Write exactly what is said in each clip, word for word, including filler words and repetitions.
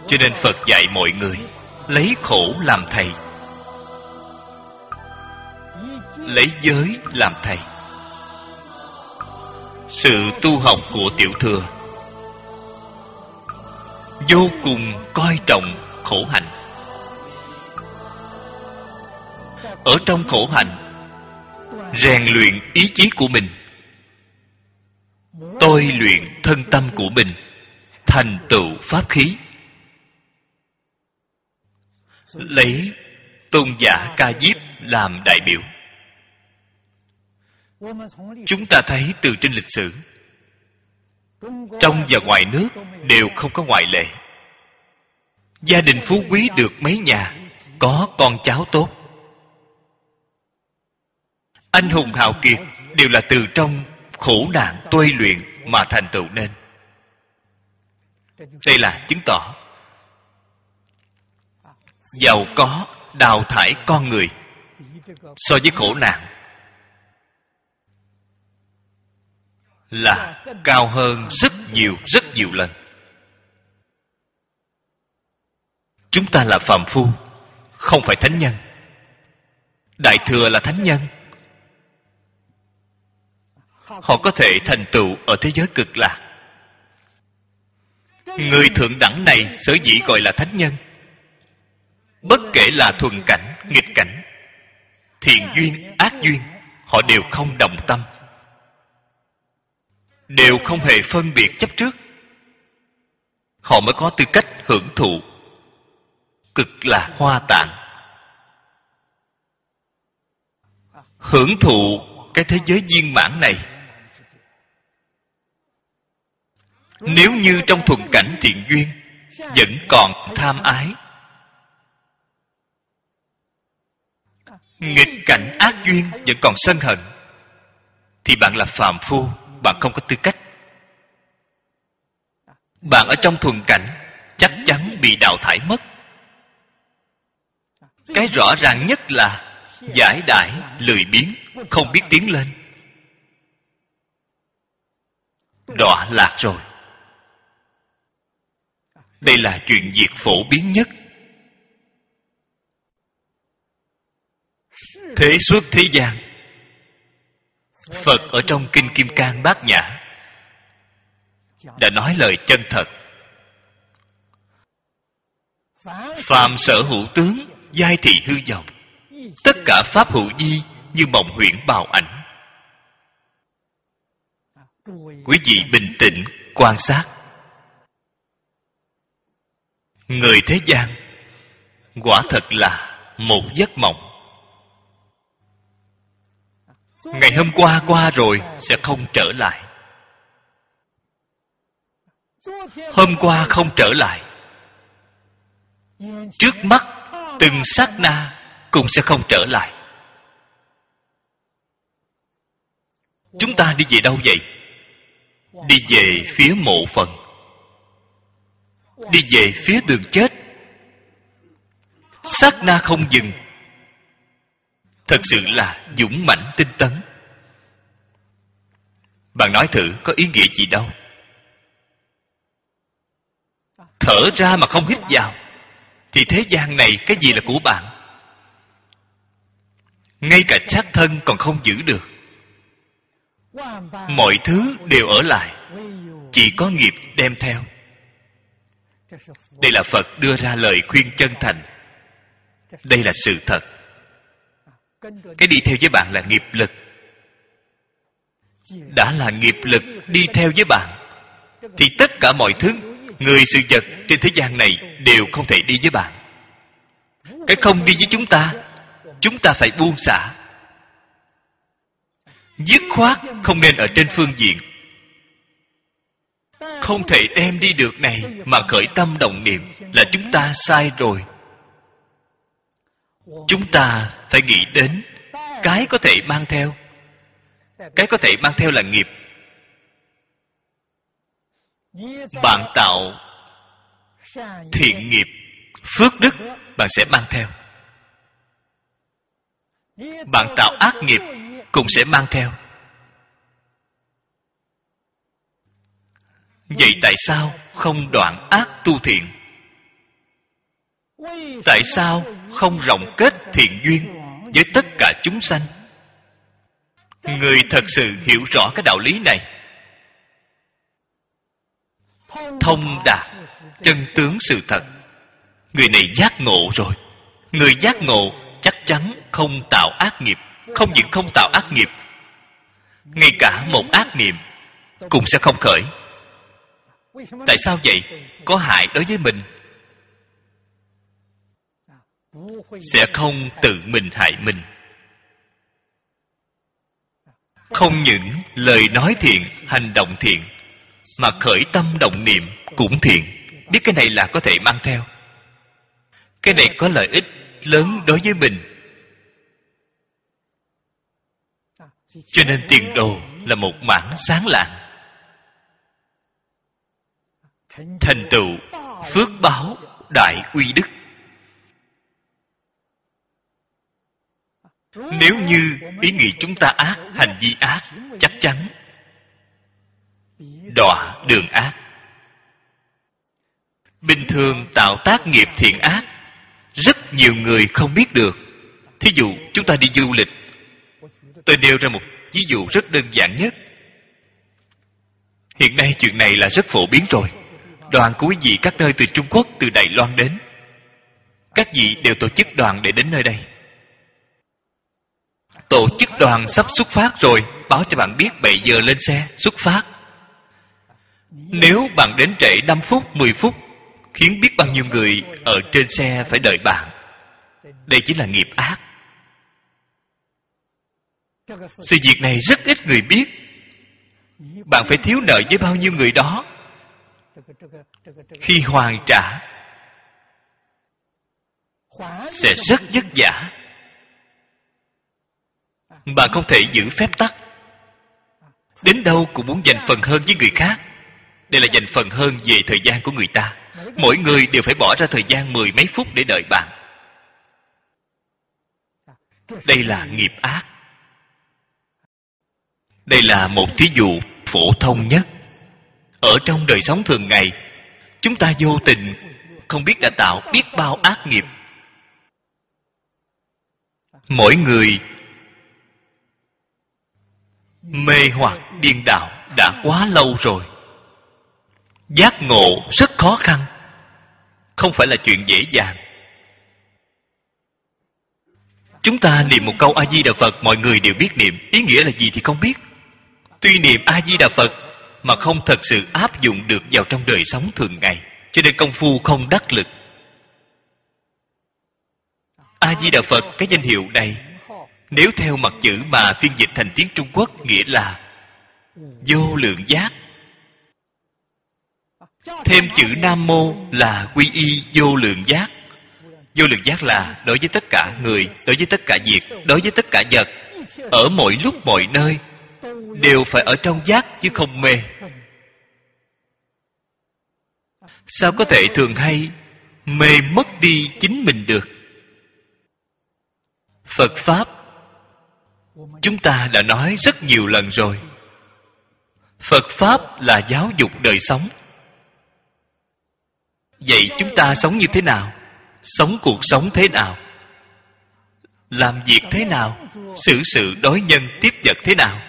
Cho nên Phật dạy mọi người lấy khổ làm thầy, lấy giới làm thầy. Sự tu học của Tiểu Thừa vô cùng coi trọng khổ hạnh. Ở trong khổ hạnh rèn luyện ý chí của mình, tôi luyện thân tâm của mình, thành tựu pháp khí. Lấy tôn giả Ca Diếp làm đại biểu. Chúng ta thấy từ trên lịch sử, trong và ngoài nước đều không có ngoại lệ. Gia đình phú quý được mấy nhà, có con cháu tốt. Anh hùng hào kiệt đều là từ trong khổ nạn tuê luyện mà thành tựu nên. Đây là chứng tỏ giàu có đào thải con người so với khổ nạn là cao hơn rất nhiều rất nhiều lần. Chúng ta là phàm phu, không phải thánh nhân. Đại Thừa là thánh nhân. Họ có thể thành tựu ở thế giới cực lạc. Người thượng đẳng này sở dĩ gọi là thánh nhân. Bất kể là thuần cảnh, nghịch cảnh, thiện duyên, ác duyên, họ đều không đồng tâm, đều không hề phân biệt chấp trước. Họ mới có tư cách hưởng thụ cực lạc hoa tạng, hưởng thụ cái thế giới viên mãn này. Nếu như trong thuần cảnh thiện duyên vẫn còn tham ái, nghịch cảnh ác duyên vẫn còn sân hận, thì bạn là phàm phu, bạn không có tư cách. Bạn ở trong thuần cảnh chắc chắn bị đào thải mất. Cái rõ ràng nhất là giải đãi, lười biếng, không biết tiến lên, đọa lạc rồi. Đây là chuyện việc phổ biến nhất. Thế suốt thế gian, Phật ở trong Kinh Kim Cang Bát Nhã đã nói lời chân thật. Phàm sở hữu tướng, giai thị hư vọng, tất cả pháp hữu vi như mộng huyễn bào ảnh. Quý vị bình tĩnh quan sát. Người thế gian quả thật là một giấc mộng. Ngày hôm qua qua rồi sẽ không trở lại. Hôm qua không trở lại, trước mắt từng sát na cũng sẽ không trở lại. Chúng ta đi về đâu vậy? Đi về phía mộ phần, đi về phía đường chết. Sát na không dừng, thật sự là dũng mãnh tinh tấn. Bạn nói thử có ý nghĩa gì đâu. Thở ra mà không hít vào thì thế gian này cái gì là của bạn? Ngay cả xác thân còn không giữ được. Mọi thứ đều ở lại, chỉ có nghiệp đem theo. Đây là Phật đưa ra lời khuyên chân thành. Đây là sự thật. Cái đi theo với bạn là nghiệp lực. Đã là nghiệp lực đi theo với bạn, thì tất cả mọi thứ, người sự vật trên thế gian này đều không thể đi với bạn. Cái không đi với chúng ta, chúng ta phải buông xả. Dứt khoát không nên ở trên phương diện. Không thể đem đi được này mà khởi tâm động niệm là chúng ta sai rồi. Chúng ta phải nghĩ đến cái có thể mang theo. Cái có thể mang theo là nghiệp. Bạn tạo thiện nghiệp, phước đức, bạn sẽ mang theo. Bạn tạo ác nghiệp cũng sẽ mang theo. Vậy tại sao không đoạn ác tu thiện? Tại sao không rộng kết thiện duyên với tất cả chúng sanh? Người thật sự hiểu rõ cái đạo lý này, thông đạt chân tướng sự thật, người này giác ngộ rồi. Người giác ngộ chắc chắn không tạo ác nghiệp. Không những không tạo ác nghiệp, ngay cả một ác niệm cũng sẽ không khởi. Tại sao vậy? Có hại đối với mình, sẽ không tự mình hại mình. Không những lời nói thiện, hành động thiện, mà khởi tâm động niệm cũng thiện. Biết cái này là có thể mang theo. Cái này có lợi ích lớn đối với mình. Cho nên tiền đồ là một mảng sáng lạng, thành tựu phước báo đại uy đức. Nếu như ý nghĩ chúng ta ác, hành vi ác, chắc chắn đọa đường ác. Bình thường tạo tác nghiệp thiện ác, rất nhiều người không biết được. Thí dụ chúng ta đi du lịch, tôi nêu ra một ví dụ rất đơn giản nhất. Hiện nay chuyện này là rất phổ biến rồi. Đoàn của quý vị các nơi từ Trung Quốc, từ Đài Loan đến, các vị đều tổ chức đoàn để đến nơi đây. Tổ chức đoàn sắp xuất phát rồi, báo cho bạn biết bảy giờ lên xe xuất phát. Nếu bạn đến trễ năm phút, mười phút, khiến biết bao nhiêu người ở trên xe phải đợi bạn. Đây chính là nghiệp ác. Sự việc này rất ít người biết. Bạn phải thiếu nợ với bao nhiêu người đó. Khi hoàn trả sẽ rất vất vả. Bạn không thể giữ phép tắc. Đến đâu cũng muốn dành phần hơn với người khác. Đây là dành phần hơn về thời gian của người ta. Mỗi người đều phải bỏ ra thời gian mười mấy phút để đợi bạn. Đây là nghiệp ác. Đây là một thí dụ phổ thông nhất. Ở trong đời sống thường ngày, chúng ta vô tình không biết đã tạo biết bao ác nghiệp. Mỗi người mê hoặc điên đạo đã quá lâu rồi. Giác ngộ rất khó khăn, không phải là chuyện dễ dàng. Chúng ta niệm một câu A-di-đà Phật, mọi người đều biết niệm. Ý nghĩa là gì thì không biết. Tuy niệm A-di-đà Phật mà không thật sự áp dụng được vào trong đời sống thường ngày, cho nên công phu không đắc lực. A-di-đà Phật, cái danh hiệu này, nếu theo mặt chữ mà phiên dịch thành tiếng Trung Quốc, nghĩa là vô lượng giác. Thêm chữ Nam Mô là quy y vô lượng giác. Vô lượng giác là đối với tất cả người, đối với tất cả việc, đối với tất cả vật, ở mọi lúc mọi nơi đều phải ở trong giác chứ không mê. Sao có thể thường hay mê mất đi chính mình được? Phật Pháp chúng ta đã nói rất nhiều lần rồi. Phật Pháp là giáo dục đời sống. Vậy chúng ta sống như thế nào? Sống cuộc sống thế nào? Làm việc thế nào? Xử sự đối nhân tiếp vật thế nào?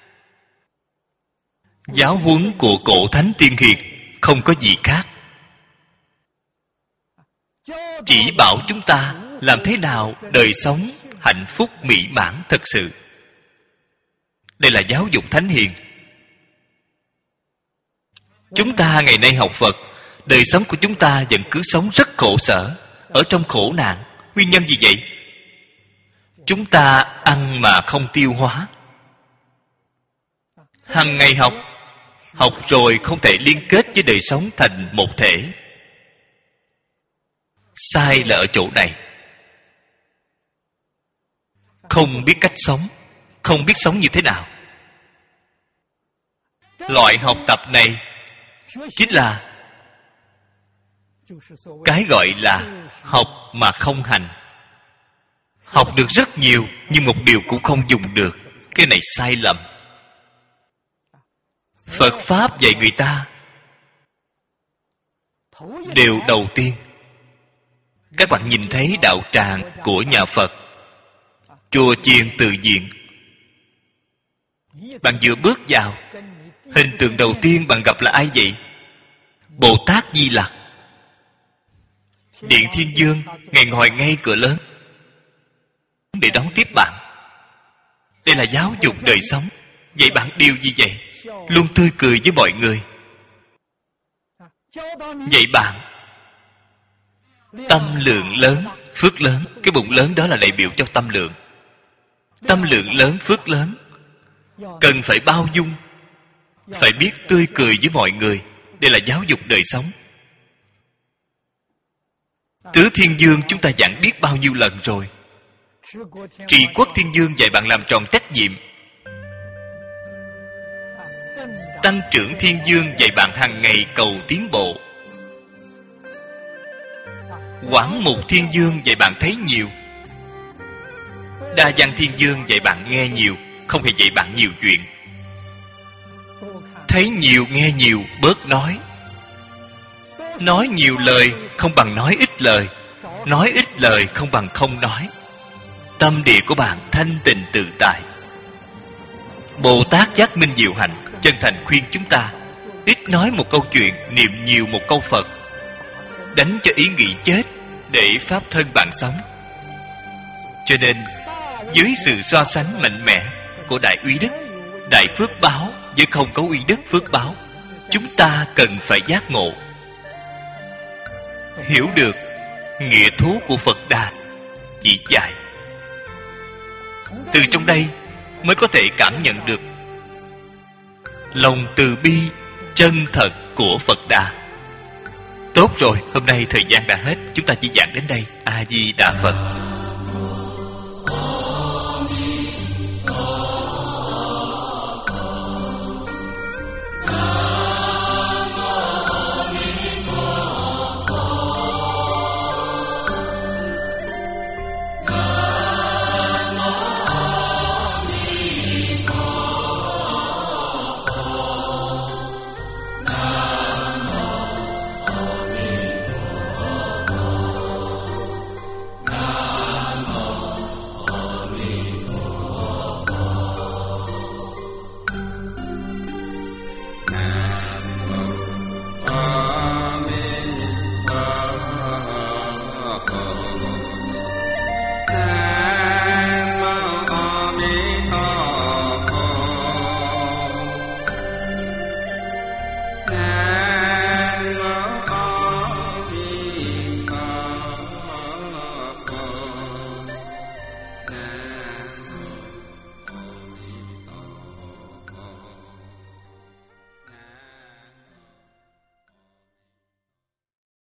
Giáo huấn của cổ thánh tiên hiền không có gì khác. Chỉ bảo chúng ta làm thế nào đời sống hạnh phúc mỹ mãn thật sự. Đây là giáo dục thánh hiền. Chúng ta ngày nay học Phật, đời sống của chúng ta vẫn cứ sống rất khổ sở, ở trong khổ nạn. Nguyên nhân gì vậy? Chúng ta ăn mà không tiêu hóa. Hằng ngày học, học rồi không thể liên kết với đời sống thành một thể. Sai là ở chỗ này. Không biết cách sống, không biết sống như thế nào. Loại học tập này chính là cái gọi là học mà không hành. Học được rất nhiều nhưng một điều cũng không dùng được. Cái này sai lầm. Phật Pháp dạy người ta, điều đầu tiên Các bạn nhìn thấy đạo tràng của nhà Phật, chùa chiền từ diện, bạn vừa bước vào, hình tượng đầu tiên bạn gặp là ai vậy? Bồ Tát Di Lặc. Điện Thiên Dương, Ngài ngồi ngay cửa lớn để đón tiếp bạn. Đây là giáo dục đời sống. Dạy bạn điều gì vậy? Luôn tươi cười với mọi người. Dạy bạn tâm lượng lớn, phước lớn. Cái bụng lớn đó là đại biểu cho tâm lượng. Tâm lượng lớn, phước lớn, cần phải bao dung, phải biết tươi cười với mọi người. Đây là giáo dục đời sống. Tứ Thiên Dương chúng ta giảng biết bao nhiêu lần rồi. Trị Quốc Thiên Dương dạy bạn làm tròn trách nhiệm. Tăng Trưởng Thiên Dương dạy bạn hàng ngày cầu tiến bộ. Quảng Mục Thiên Dương dạy bạn thấy nhiều. Đa Văn Thiên Dương dạy bạn nghe nhiều, không hề dạy bạn nhiều chuyện. Thấy nhiều nghe nhiều, bớt nói. Nói nhiều lời không bằng nói ít lời. Nói ít lời không bằng không nói. Tâm địa của bạn thanh tịnh tự tại. Bồ Tát Giác Minh Diệu Hạnh chân thành khuyên chúng ta ít nói một câu chuyện, niệm nhiều một câu Phật. Đánh cho ý nghĩ chết để pháp thân bạn sống. Cho nên dưới sự so sánh mạnh mẽ của đại uy đức, đại phước báo với không có uy đức phước báo, chúng ta cần phải giác ngộ, hiểu được nghĩa thú của Phật Đà chỉ dạy. Từ trong đây mới có thể cảm nhận được lòng từ bi chân thật của Phật Đà. Tốt rồi, hôm nay thời gian đã hết, chúng ta chỉ giảng đến đây. A Di Đà Phật.